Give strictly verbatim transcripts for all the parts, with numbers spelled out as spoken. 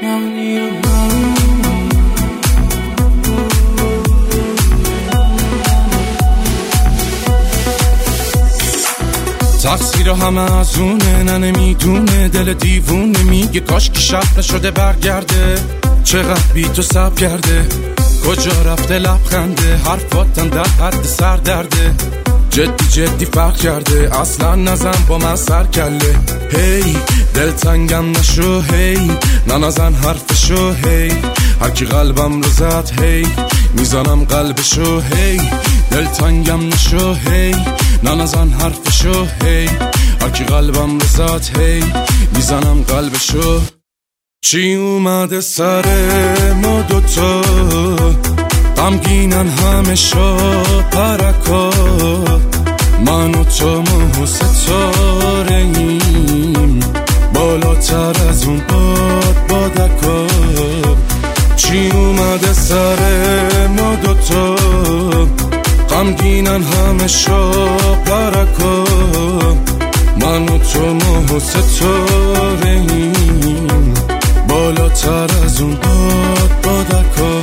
تقصیر همه از اونه، نه نمیدونه، دل دیوونه میگه کاش که شب نشده برگرده. چقدر بی تو سب کرده، کجا رفته لبخنده، حرفاتم در حد سر درده. جدی جدی فرق کرده، اصلا نزن با من سر کله. هی دل تنگم نشو، هی نه نزن حرفشو، هی هرکی قلبم رو زد، هی میزنم قلبشو. هی دل تنگم نشو، هی نه نزن حرفشو، هی هرکی قلبم رو زد، هی میزنم قلبشو. چی اومده سر ما دوتا، غمگینن همه شا پرکا، من و تو ما ستاره ایم، بالاتر از اون باد بادکا. چی اومده سر ما دوتا، غمگینن همه شا پرکا، من و تو ما ستاره ایم، بالاتر از اون باد بادکا.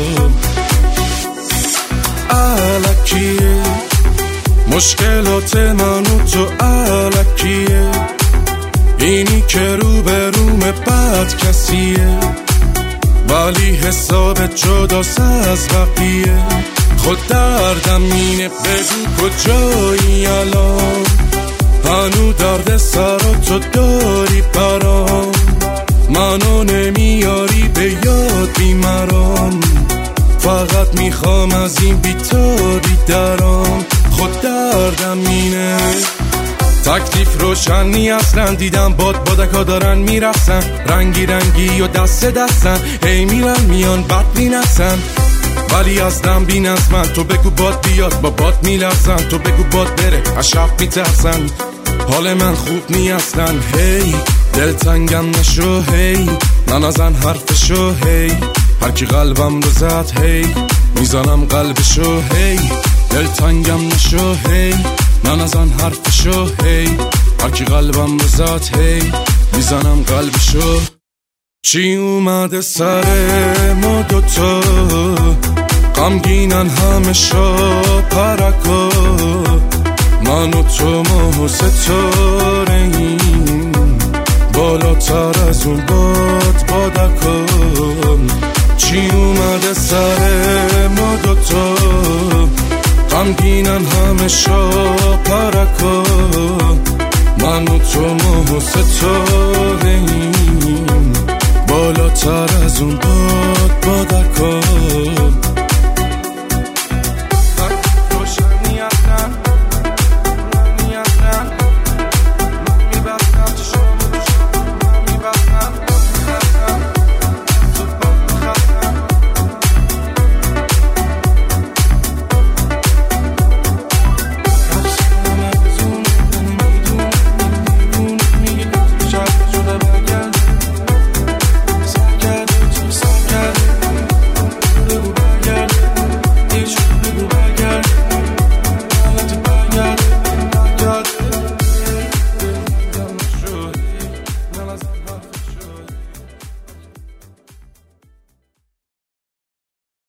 الکیه مشکلات من و تو، الکیه اینی که رو به روم بد کسیه، ولی حساب جداست از بقیه. خود دردم اینه بگو کجایی الان، هنو درد سر تو داری برام، منو نمیاری به یاد بیمران، فقط میخوام از این بیتابی درام. خود دردم اینه تکلیف روشنی اصلا، دیدم باد بادکا دارن میرسن، رنگی رنگی و دست دستن، هی میرن میان بد مینسن، ولی از دم بین از من. تو بگو باد بیاد با باد میلرزن، تو بگو باد بره از شب میترسن، حال من خوب نی اصلا. هی دل تنگم نشو، هی نه نزن حرفشو، هی هرکی قلبم رو زد، هی میزنم قلبشو. هی دل تنگم نشو، هی نه نزن حرفشو، هی هرکی قلبم رو زد، هی میزنم قلبشو. چی اومده سر ما دوتا، غمگینن همه شا پرکا، من و تو ما ستاره ایم، بالاتر از اون باد بادکا. چی اومده سر ما دوتا، غمگینن همه شا پرکا، من و تو ما ستاره ایم، بالاتر از اون باد